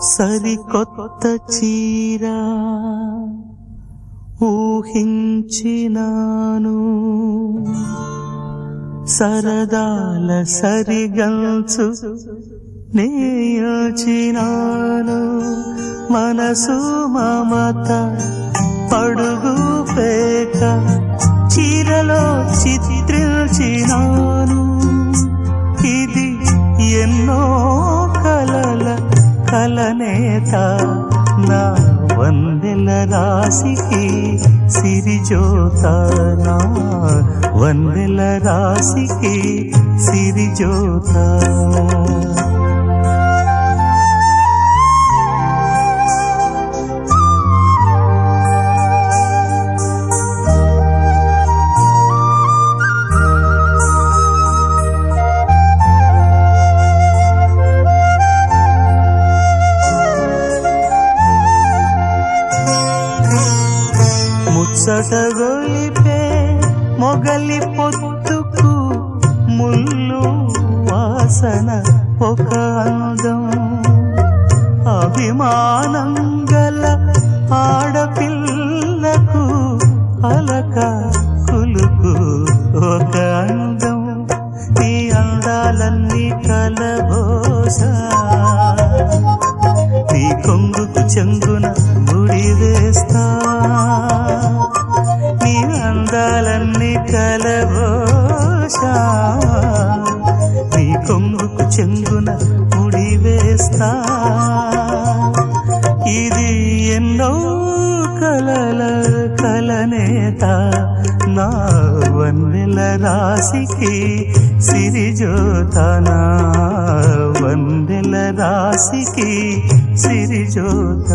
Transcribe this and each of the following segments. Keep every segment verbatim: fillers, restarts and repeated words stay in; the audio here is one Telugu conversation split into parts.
సరికొత్త చీర ఊహించినాను, సరదాల సరిగంచు నేయోచినాను. మనసు మమత పడుగు పేక చీరలో చిత్రించినాను. ఇది ఎన్నో కలల కలనేత, నా వందెల రాశికి సిరిజోత, నా వందెల రాశికి సిరిజోత. ముచ్చటగొలిపే మొగలి పొత్తుకు ముళ్ళు వాసన ఒక అందం, అభిమానం గల ఆడపిల్లకు అలక కులుకు ఒక అందం. ఈ అందాలన్నీ కలబోసా నీ కొంగుకు చెంగున ముడి వేస్తా. నీ అందాలన్నీ కలబోసా నీ కొంగుకు చెంగున ముడి వేస్తా. ఇది ఎన్నో కలల కలనేత, నా వన్నెల రాశికి సిరిజోత, నా వందెల రాశికి సిరిజోత.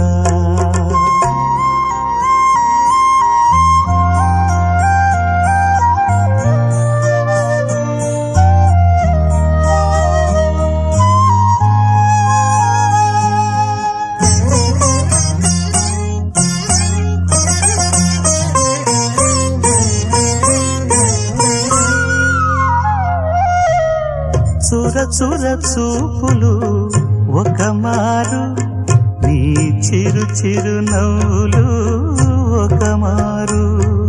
చుర చుర చూపులు ఒక మారు, నీ చిరు చిరు నవ్వులు ఒక మారు,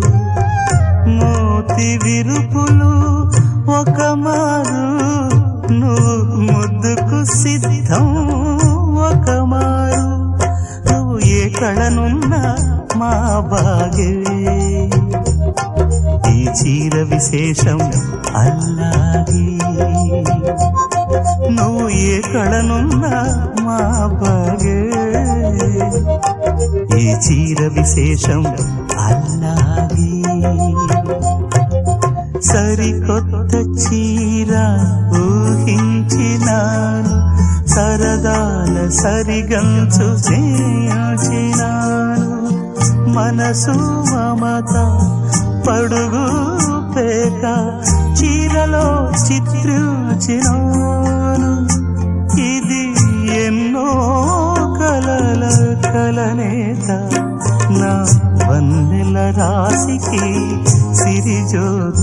మోతి విరుపులు ఒక మారు, నువ్వు ముద్దుకు సిద్ధం ఒక మారు. నువ్వు ఏ కళనున్నా మా బాగే, ఈ చీర విశేషం అల్లాగే. నువ్వు ఏ కళనున్నా మా బాగే, ఈ చీర విశేషం అల్లాగే. సరికొత్త చీర ఊహించినాను, సరదాల సరిగంచు నేయోచినాను. మనసు మమత పడుగు పేక చీరలో చిత్రించినాను. ఇది ఎన్నో కలల కలనేత, నా వందెల రాశికి సిరిజోత,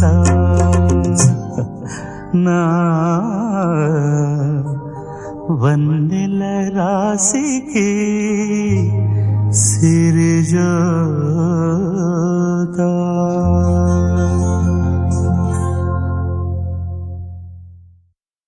నా వందెల రాశికి సిరిజోత.